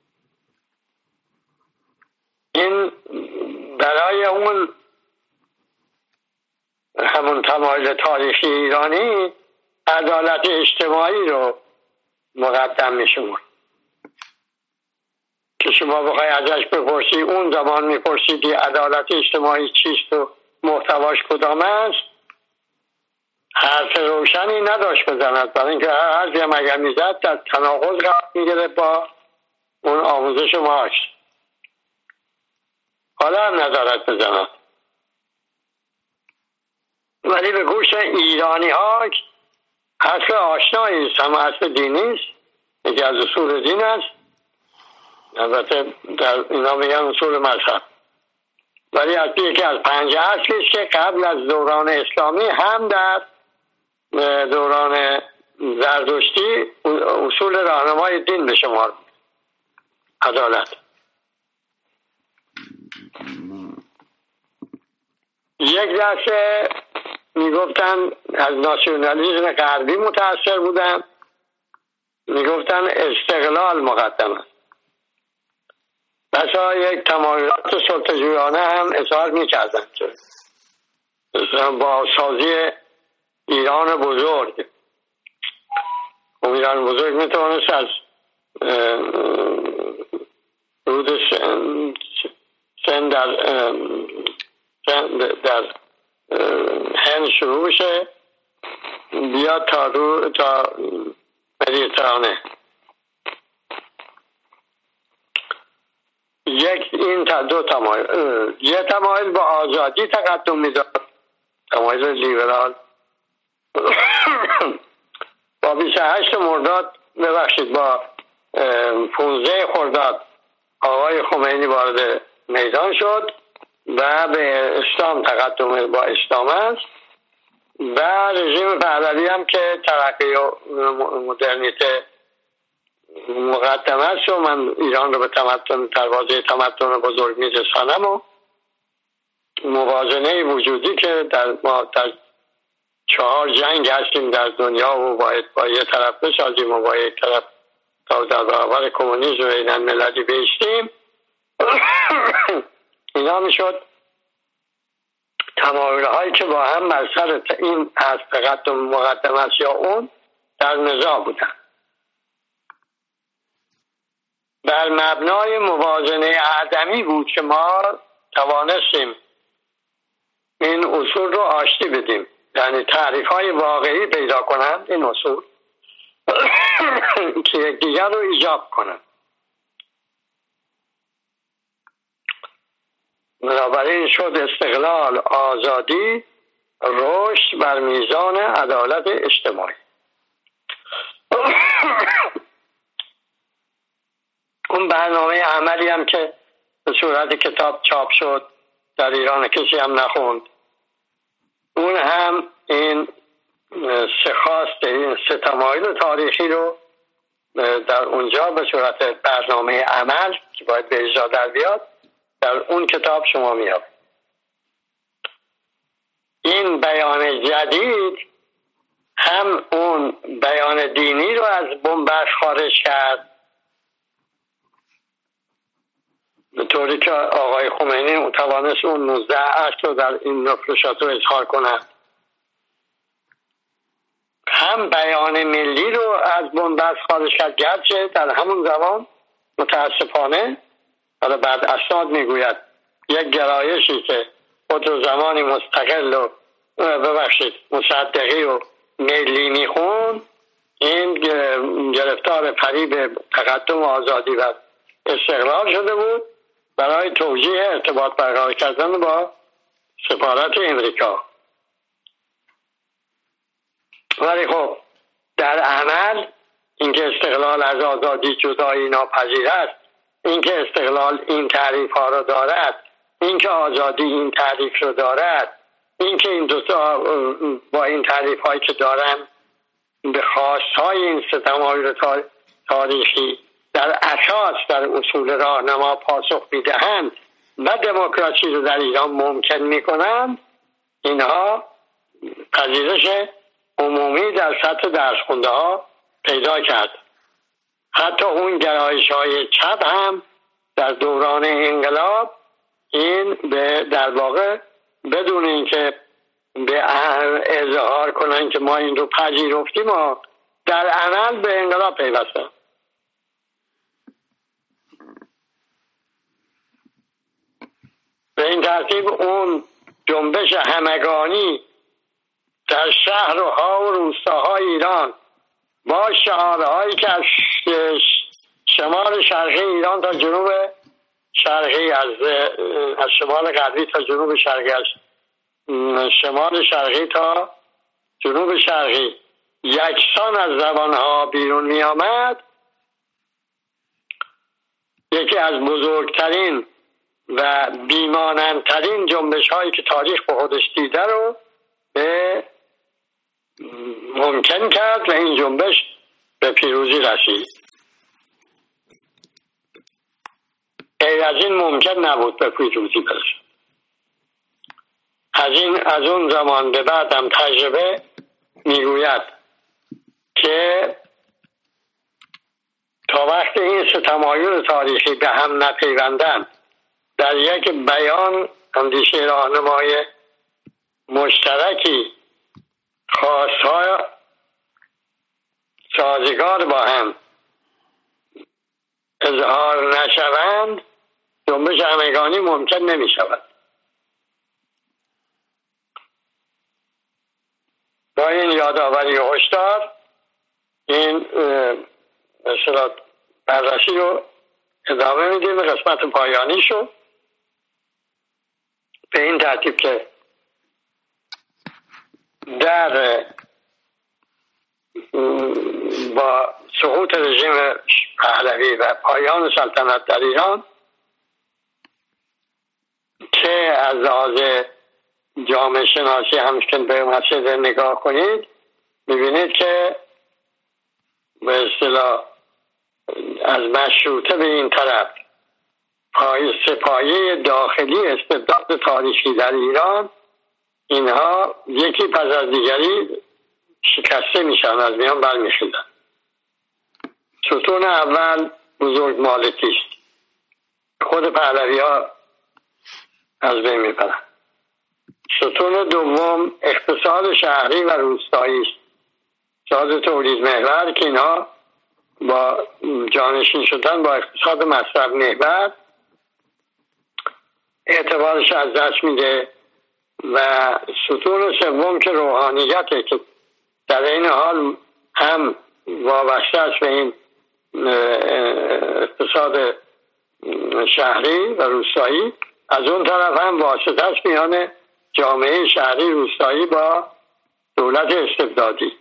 این برای اون همون تمایل تاریخی ایرانی عدالت اجتماعی رو مقدم میشمون. که شما بخوای ازش بپرسی اون زمان میپرسیدی عدالت اجتماعی چیست و محتواش کدام است، حرف روشنی نداشت بزند، برای اینکه هر حرفی هم اگر میزد در تناقض قرار میگیره با اون آموزش ماش. حالا هم ندارد بزند، ولی به گوش ایرانی ها اصل آشنایی است، هم اصل دینی است، یکی از اصول دین است، البته در اینا میگن اصول مذهب، ولی از یکی از پنج اصلی است که قبل از دوران اسلامی هم در دوران زرتشتی اصول راهنمای دین به شمار بود. عدالت. یک دسته میگفتن از ناسیونالیسم غربی متاثر بودن، میگفتن استقلال مقدم است. بسا یک تمایلات سلطه‌جویانه هم اظهار میکردن که با سازی ایران بزرگ، ایران بزرگ میتوانست از رود سن در در هند شروع بشه بیاد تا رو تا مدیترانه. یک این تا دو تمایل، یه تمایل با آزادی تقدم میداد، تمایل لیبرال. با بیست و هشت مرداد ببخشید با پانزده خرداد آقای خمینی وارد میدان شد و به اسلام تقدم با اسلام است و رژیم پهلوی هم که ترقی و مدرنیته مقدم است و من ایران رو به تمدن دروازه تمدن بزرگ میرسانم و موازنه وجودی که در ما در چهار جنگ هستیم در دنیا و باید با یه طرف بسازیم و با یک طرف تا در برابر کمونیسم بین المللی بیستیم، اینا میشد تمایل هایی که با هم بر سر این از تقدم مقدم است یا اون در نزاع بودن. بر مبنای موازنه عدمی بود که ما توانستیم این اصول رو آشتی بدیم، یعنی تعریف های واقعی پیدا کنند این اصول که یکدیگر رو ایجاب کنند. بنابراین شد استقلال، آزادی، رشد بر میزان عدالت اجتماعی. اون برنامه عملی هم که به صورت کتاب چاپ شد در ایران کسی هم نخوند، اون هم این سه خواست این سه تمایل تاریخی رو در اونجا به صورت برنامه عمل که باید به اجرا در بیاد در اون کتاب شما میاد. این بیان جدید هم اون بیان دینی رو از بنبست خارج کرد به طوری که آقای خمینی توانست اون نوزده اصل رو در این نفرشات رو اظهار کند. هم بیان ملی رو از بنبست خارج کرد، گرچه در همون زمان متاسفانه حالا بعد اسناد میگوید یک گرایشی که خود رو زمانی مستقل و ببخشید مصدقی و ملی میخون، این گرفتار فریب تقدم و آزادی و استقلال شده بود برای توجیه ارتباط برقرار کردن با سفارت امریکا. ولی خب در عمل اینکه استقلال از آزادی جدایی ناپذیر است، اینکه استقلال این تعریف ها را دارد، اینکه آزادی این تعریف رو دارد، اینکه این دو تا با این تعریف هایی که دارن به خواستهای این سه تمایل تاریخی در اساس در اصول راهنما پاسخ میدهند و دموکراسی رو در ایران ممکن میکنند، اینها پذیرش عمومی در سطح درس خونده ها پیدا کرد. حتی اون گرایش های چپ هم در دوران انقلاب این به در واقع بدون اینکه به اظهار کنن که ما این رو پذیرفتیم و در عمل به انقلاب پیوستن. به این ترتیب اون جنبش همگانی در شهرها و روستاهای ایران با شعارهایی که از شمال شرقی ایران تا جنوب شرقی، از از شمال غربی تا جنوب شرقی، از شمال شرقی تا جنوب شرقی یکسان از زبانها بیرون می آمد، یکی از بزرگترین و بیمانندترین جنبش هایی که تاریخ به خودش دیده رو به ممکن کرد و این جنبش به پیروزی رسید. غیر از این ممکن نبود به پیروزی برسد. از این از اون زمان به بعد هم تجربه میگوید که تا وقت این سه تمایل تاریخی به هم نپیوندن در یک بیان اندیشه راهنمای مشترکی خواستهای سازگار با هم اظهار نشوند، جنبش همگانی ممکن نمی شود. با این یادآوری و هشدار این مثلا بررسی رو ادامه میدیم به قسمت پایانی شو، به این ترتیب که در با سقوط رژیم پهلوی و پایان سلطنت در ایران که از لحاظ جامعه شناسی همچنین به مسئله نگاه کنید، میبینید که به اصطلاح از مشروطه به این طرف پای سپایه داخلی استبداد تاریخی در ایران، اینها یکی پس از دیگری شکسته میشن، از میان برمیخیزن. ستون اول بزرگ مالکی است، خود پهلوی ها از بین میبرن. ستون دوم اقتصاد شهری و روستایی است، اقتصاد تولید محور که اینها با جانشین شدن با اقتصاد مصرف محور اعتبارش از دست میده. و ستون سوم که روحانیته که در این حال هم وابسته است به این اقتصاد شهری و روستایی، از اون طرف هم واسطه است میان جامعه شهری روستایی با دولت استبدادی.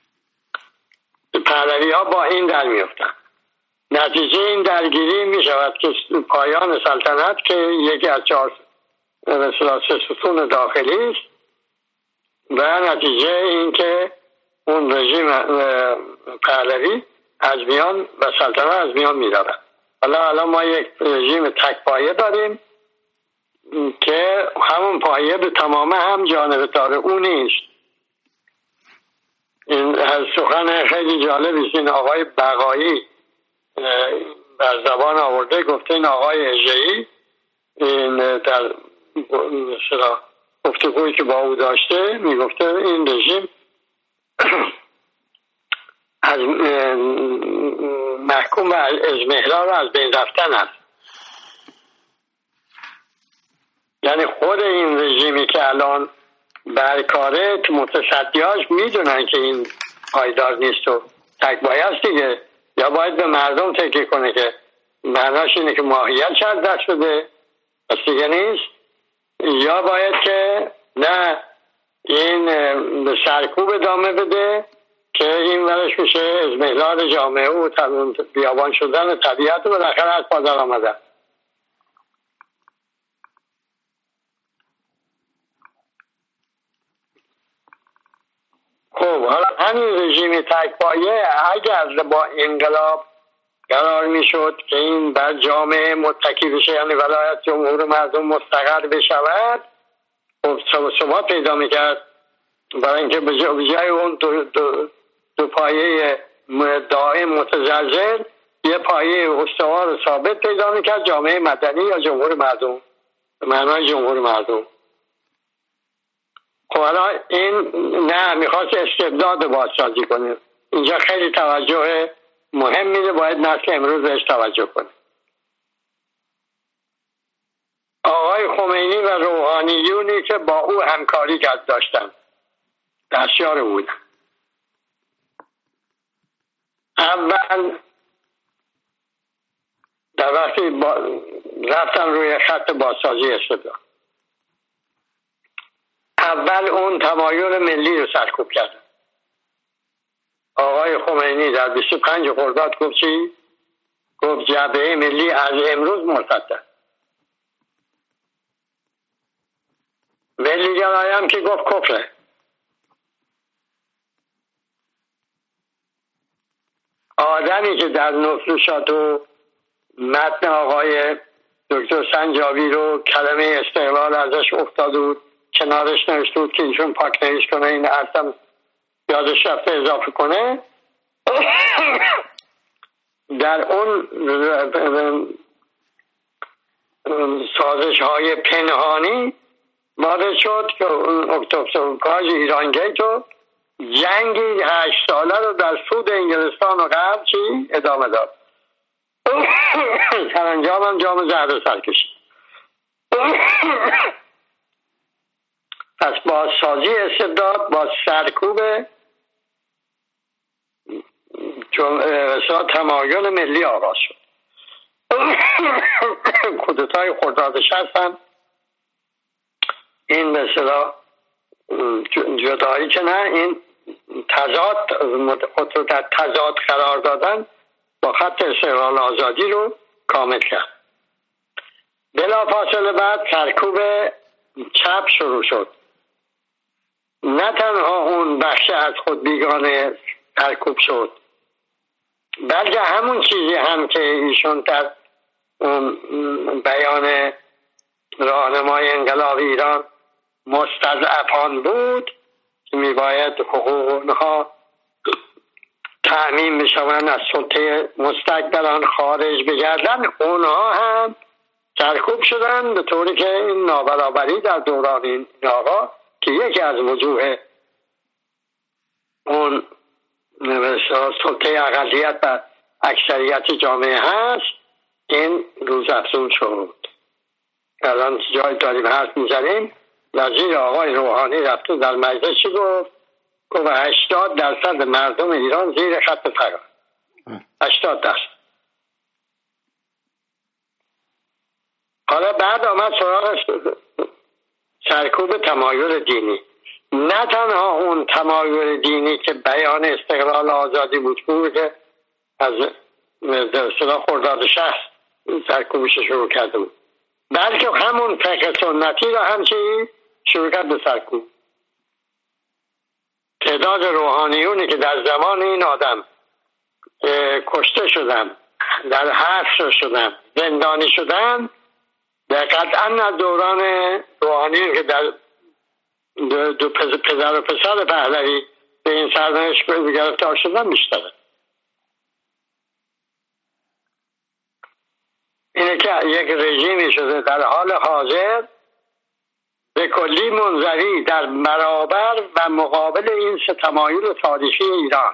پهلوی ها با این در میفتن. نتیجه این درگیری می شود که پایان سلطنت که یکی از چهار مثلا سه ستون داخلی است و نتیجه این که اون رژیم پهلوی از میان و سلطنت از میان می رود. حالا الان ما یک رژیم تک پایه داریم که همون پایه به تمامه هم جانبدار او نیست. این سخن خیلی جالبی است. این آقای بقایی بر زبان آورده، گفته این آقای اژه‌ای این در مثلا گفتگویی که با او داشته میگفته این رژیم از محکوم از اضمحلال از بین رفتن است. یعنی خود این رژیمی که الان برکاره متصدیاش میدونن که این پایدار نیست و تکبایست دیگه، یا باید به مردم تکیه کنه که معناش اینه که ماهیت از دست بده پس دیگه نیست، یا باید که نه این به سرکوب ادامه بده که این ورش میشه اضمحلال جامعه و بیابان شدن طبیعت و بالاخره از پادر آمدن. خب حالا همین رژیم تکپایه اگر با انقلاب قرار میشد که این بر جامعه متکی بشه، یعنی ولایت جمهور مردم مستقر بشود، خب ثبات پیدا میکرد، برای اینکه به جای اون دو, دو, دو پایه دائم متزلزل یه پایه استوار و ثابت پیدا میکرد، جامعه مدنی یا جمهور مردم به معنای جمهور مردم. خب حالا این نه میخواست استبداد بازسازی کنه. اینجا خیلی توجه مهم میده، باید نسل امروز بهش توجه کنه. آقای خمینی و روحانیونی که با او همکاری کرد داشتن دستیار بودن. اول در وقتی با... رفتن روی خط بازسازی استبداد، اول اون تمایل ملی رو سرکوب کرد. آقای خمینی در بیست و پنج خرداد گفت چی؟ گفت جبهه ملی از امروز مرتد. ملی گرایی هم که گفت کفره. آدمی که در نفروشات و متن آقای دکتر سنجابی رو کلمه استقلال ازش افتاده بود، کنارش نوشته بود که ایشون پاک نویش کنه، این اصلا یادش رفته اضافه کنه، در اون سازش های پنهانی وارد شد که اکتبرکاج ایرانگیت و جنگی هشت ساله رو در سود انگلستان و غرب چی ادامه داد. سرانجام هم جام زهر سر کشید. پس با سازی استبداد با سرکوب تمایل ملی آغاز شد. کودتای خرداد شصت هم این مثلا جدایی که نه، این تضاد خود رو در تضاد قرار دادن با خط استقلال آزادی رو کامل کرد. بلافاصله بعد سرکوب چپ شروع شد. نه تنها اون بخش از خود بیگانه سرکوب شد، بلکه همون چیزی هم که ایشون در بیان راهنمای انقلاب ایران مستضعفان بود که میباید حقوق اونها تأمین بشوند، از سلطه مستکبران خارج بگردن، اونها هم سرکوب شدن، به طوری که این نابرابری در دوران این آقا که یکی از وجوه اون سلطه اقلیت و اکثریت جامعه هست، این روز افزون شد. الان جای داریم حرف میزنیم، وزیر آقای روحانی رفته در مجلس چی گفت؟ گفت هشتاد درصد مردم ایران زیر خط فقر. هشتاد درصد. حالا بعد آمد سراغ سرکوب تمایل دینی. نه تنها اون تمایل دینی که بیان استقلال آزادی بود که از صدا خرداد شصت سرکوبش شروع کرده بود، بلکه همون فقه سنتی را هم چی شروع کرد به سرکوب. تعداد روحانیونی که در زمان این آدم کشته شدن، در حبس شدن، زندانی شدن، در قطعا از دوران روحانیون که در دو, دو پدر و پسر پهلوی به این سرنوشت گرفتار شدن بیشتره. اینه که یک رژیمی شده در حال حاضر به کلی منزوی در برابر و مقابل این سه تمایل تاریخی ایران.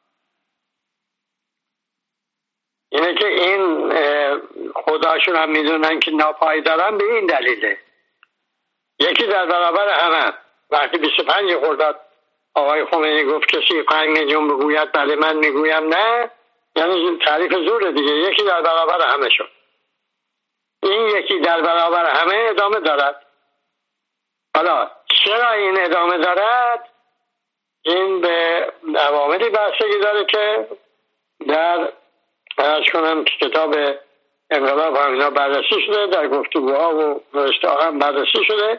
اینه که این خداشون هم میدونن که ناپایدارن به این دلیله. یکی در برابر همه. وقتی بیست و پنج خرداد آقای خمینی گفت کسی پنج میلیون بگوید بله من میگویم نه، یعنی تعریف زور دیگه. یکی در برابر همه شد. این یکی در برابر همه ادامه دارد. حالا چرا این ادامه دارد؟ این به عواملی بستگی داره که در عرض کنم که کتاب انقلاب هم اینا بررسی شده، در گفتگوها و نوشته هم بررسی شده.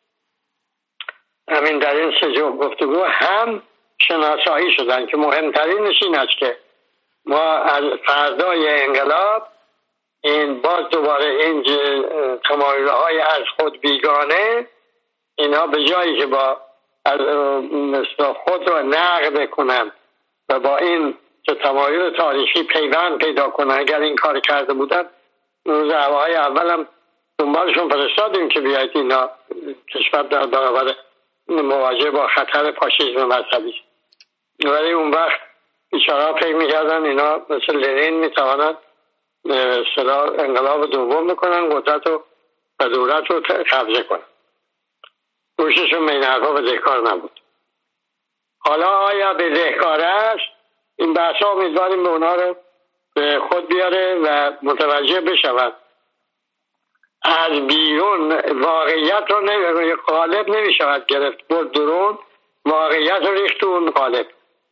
همین در این سه جو گفتگو هم شناسایی شدن که مهمترینش این است که ما از فردای انقلاب این باز دوباره این تمایل های از خود بیگانه اینا به جایی که با خود را نقد کنن و با این تمایل تاریخی پیوند پیدا کنن، اگر این کار کرده بودن روز هواهای اول هم دنبالشون فرستادیم که بیایید اینا کشور در برابر مواجه با خطر فاشیسم مذهبی. ولی اون وقت بیچاره‌ها فکر میکردن اینا مثل لنین میتوانن اصطلاح انقلاب دوم بکنن، قدرت و دولت رو قبضه کنن. روششون این حرفا بدهکار نبود. حالا آیا بدهکار است؟ این بحثا امیدواریم به اونا رو به خود بیاره و متوجه بشود. از بیرون واقعیت رو نمی... قالب نمی شود گرفت، برد درون واقعیت رو ریخت اون قالب.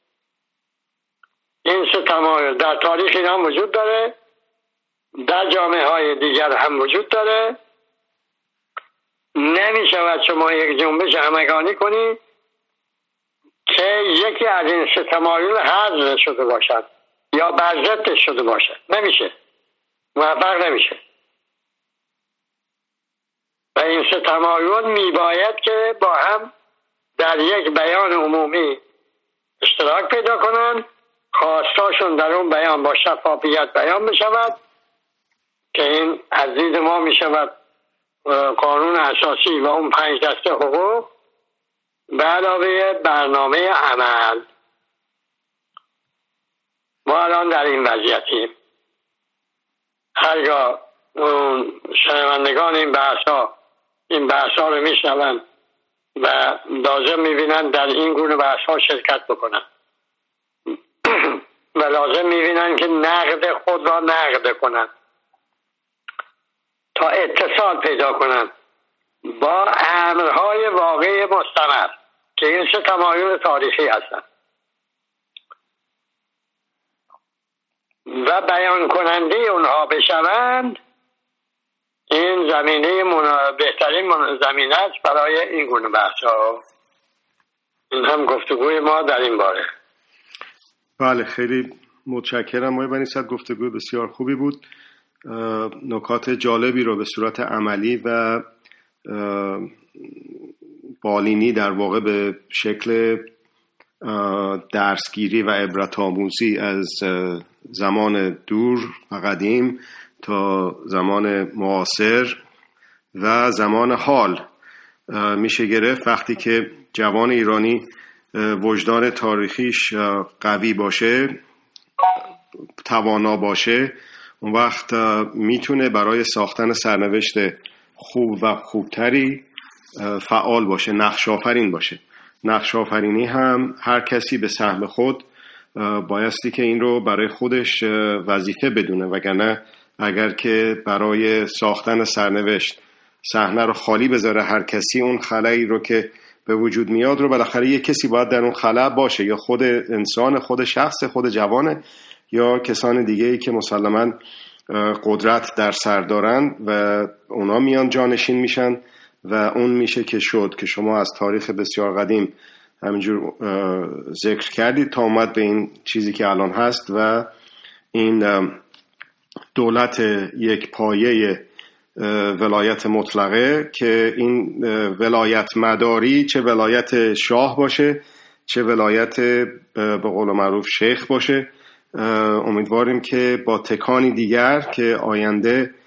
این سه تمایل در تاریخ این هم وجود داره، در جامعه های دیگر هم وجود داره. نمی شود شما یک جنبش همگانی کنی که یکی از این سه تمایل حذف شده باشد یا بر ضدش شده باشد. نمیشه، موفق نمیشه. و این سه تمایل میباید که با هم در یک بیان عمومی اشتراک پیدا کنن، خواستاشون در اون بیان با شفافیت بیان بشود که این از دید ما میشود قانون اساسی و اون پنج دسته حقوق به علاوه برنامه عمل. ما الان در این وضعیتیم. هرگاه شنوندگان این بحثا این بحثا رو میشنون و لازم میبینن در این گونه بحثا شرکت بکنن و لازم میبینن که نقد خود را نقد کنن تا اتصال پیدا کنن با امرهای واقعی مستمر که این سه تمایل تاریخی هستن و بیان کننده اونها بشوند. این زمینه منا... بهترین من... زمینه است برای این گونه بحث‌ها. این هم گفتگوی ما در این باره. بله، خیلی متشکرم آقای بنی صدر. گفتگوی بسیار خوبی بود. نکات جالبی رو به صورت عملی و بالینی در واقع به شکل درسگیری و عبرت آموزی از زمان دور و قدیم تا زمان معاصر و زمان حال میشه گرفت. وقتی که جوان ایرانی وجدان تاریخیش قوی باشه، توانا باشه، اون وقت میتونه برای ساختن سرنوشت خوب و خوبتری فعال باشه، نقش آفرین باشه. نقش آفرینی هم هر کسی به سهم خود بایستی که این رو برای خودش وظیفه بدونه، وگرنه اگر که برای ساختن سرنوشت صحنه رو خالی بذاره هر کسی، اون خلایی رو که به وجود میاد رو بالاخره یک کسی باید در اون خلا باشه، یا خود انسان، خود شخص، خود جوانه، یا کسان دیگه ای که مسلماً قدرت در سر دارن و اونا میان جانشین میشن و اون میشه که شد که شما از تاریخ بسیار قدیم همینجور ذکر کردید تا اومد به این چیزی که الان هست و این دولت یک پایه ولایت مطلقه که این ولایت مداری، چه ولایت شاه باشه چه ولایت به قول معروف شیخ باشه، امیدواریم که با تکانی دیگر که آینده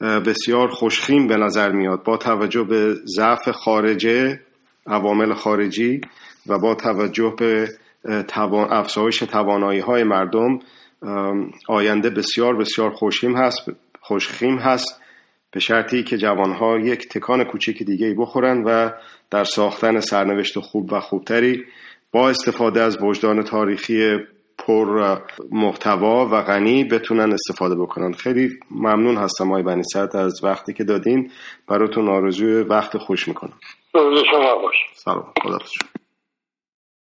بسیار خوشخیم به نظر میاد با توجه به ضعف خارجه، عوامل خارجی و با توجه به توان افزایش توانایی های مردم. آینده بسیار بسیار خوشخیم هست خوشخیم هست به شرطی که جوانها یک تکان کوچیک دیگه بخورن و در ساختن سرنوشت خوب و خوبتری با استفاده از وجدان تاریخی پر محتوا و غنی بتونن استفاده بکنن. خیلی ممنون هستم آقای بنی صدر از وقتی که دادین. براتون آرزوی وقت خوش میکنم. روز شما باش. سلام. خداحافظ.